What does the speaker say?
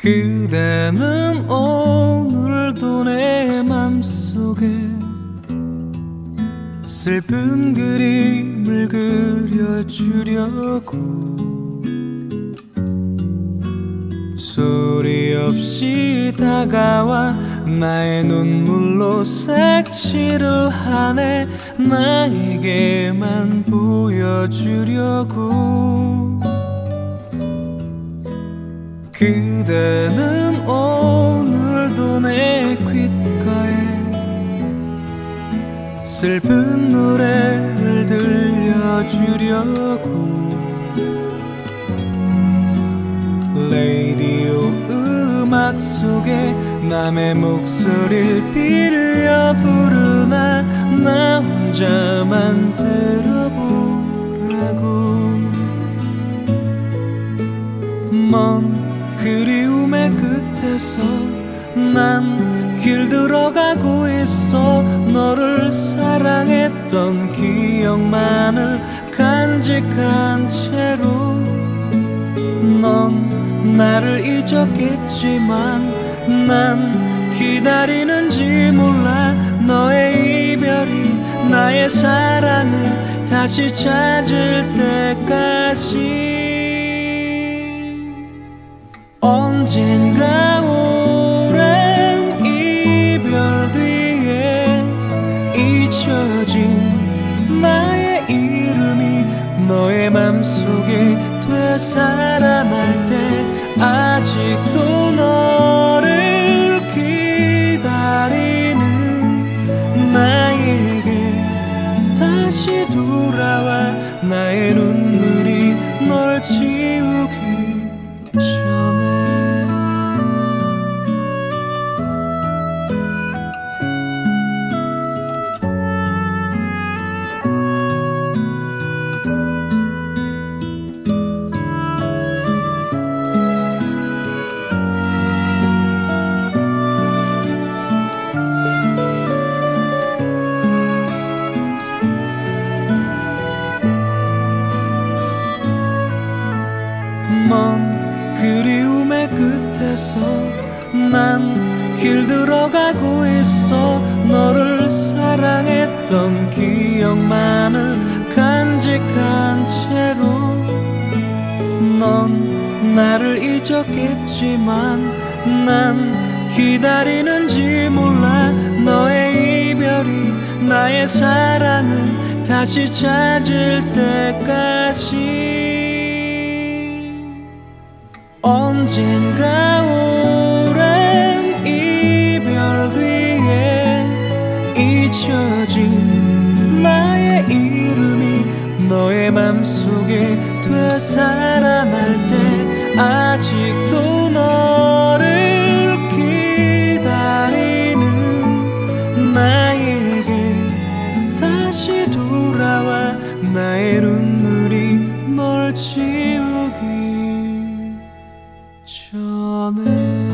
그대는 오늘도 내 맘속에 슬픈 그림을 그려주려고 소리 없이 다가와 나의 눈물로 색칠을 하네. 나에게만 보여주려고. 그대는 오늘도 내 귓가에 슬픈 노래를 들려주려고 라디오 음악 속에 남의 목소리를 빌려 부르나 나 혼자만 들어보라고. 먼 그리움의 끝에서 난 길들어가고 있어. 너를 사랑했던 기억만을 간직한 채로 넌 나를 잊었겠지만 난 기다리는지 몰라. 너의 이별이 나의 사랑을 다시 찾을 때까지. 언젠가 오랜 이별 뒤에 잊혀진 나의 이름이 너의 맘속에 되살아날 때 아직도 너를 기다리는 나에게 다시 돌아와. 나의 눈물이 널 지우기 전에. 먼 그리움의 끝에서 난 길들어가고 있어. 너를 사랑했던 기억만을 간직한 채로 넌 나를 잊었겠지만 난 기다리는지 몰라. 너의 이별이 나의 사랑을 다시 찾을 때까지. 언젠가 오랜 이별 뒤에 잊혀진 나의 이름이 너의 맘속에 되살아날 때 아직도 너를 기다리는 나에게 다시 돌아와. 나의 눈물이 널 지우기 전에.